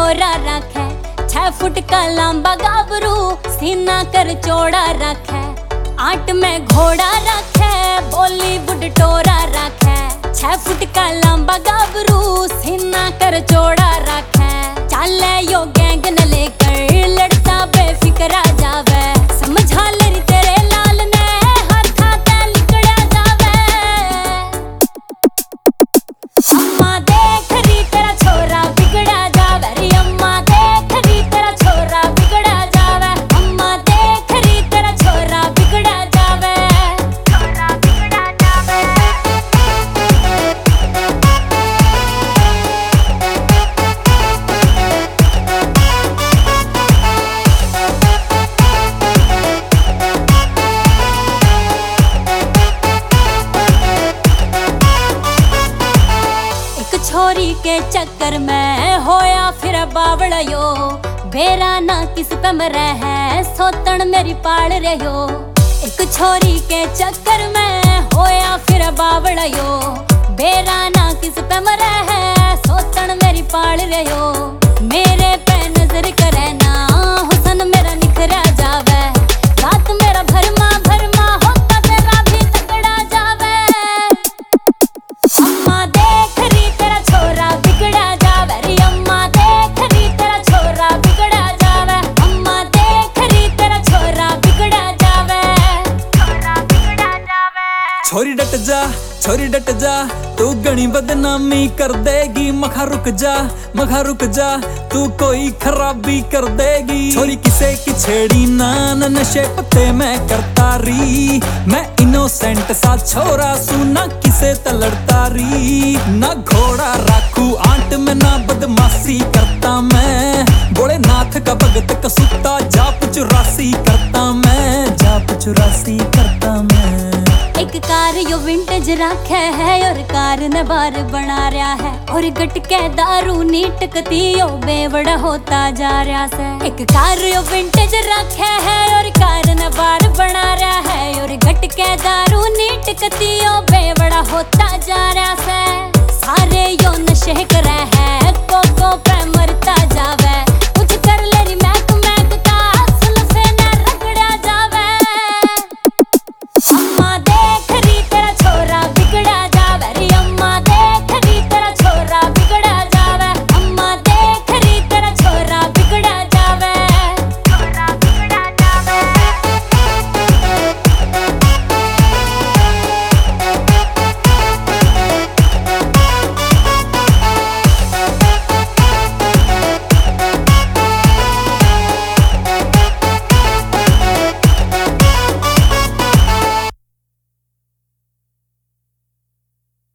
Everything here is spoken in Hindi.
टोरा रखे, 6 फुट का लंबा गाबरू सीना कर चौड़ा रखे। आट में घोड़ा रखे, बॉलीवुड टोरा रखे, 6 फुट का लंबा गाबरू सीना कर चौड़ा रखे। चाले यो गैंग न लेकर लड़ता बेफिक्रा जावे, समझा ले तेरे लाल ने हाथा ते लिकड़ा जावे। अम्मा देख री तेरा छोरा बिगड़ा जावे रे, अम्मा देख री तेरा छोरा बिगड़ा जावे, अम्मा देख री तेरा छोरा बिगड़ा जावे, छोरा बिगड़ा जावे। छोरी के चक्कर में होया फिर बावड़ा यो, बेरा ना किस पे मरे है सोतन मेरी पाल रहो। एक छोरी के चक्कर में होया फिर बावड़ा यो, बेरा ना किस पे मरे है सोतन मेरी पाल रहो। मेरे पे नजर करे ना हुसन मेरा निखरा जावे, रात मेरा भरमा भरमा होता तेरा भी तगड़ा जावे। अम्मा देख री तेरा छोरा बिगड़ा जावे रे, अम्मा देख री तेरा छोरा बिगड़ा जावे, अम्मा देख री तेरा छोरा बिगड़ा जावे, छोरा बिगड़ा जावे। छोरी डट जा तू घनी बदनामी कर देगी, मखा रुक जा तू कोई खराबी कर देगी। छोरी किसे की छेड़ी ना नशे पत्ते मैं करता री, मैं इनोसेंट सा छोरा सुना किसे तलड़ता री। ना घोड़ा राखू आंट में ना बदमाशी करता मैं, भोलेनाथ का भगत कसूता जाप चुरासी करता मैं, जाप चुरासी करता मैं। एक कार यो विंटेज रखे है और कार ने बार बना रहा है, और गटके दारू नी टकती यो बेवड़ा होता जा रहा से। एक कार यो विंटेज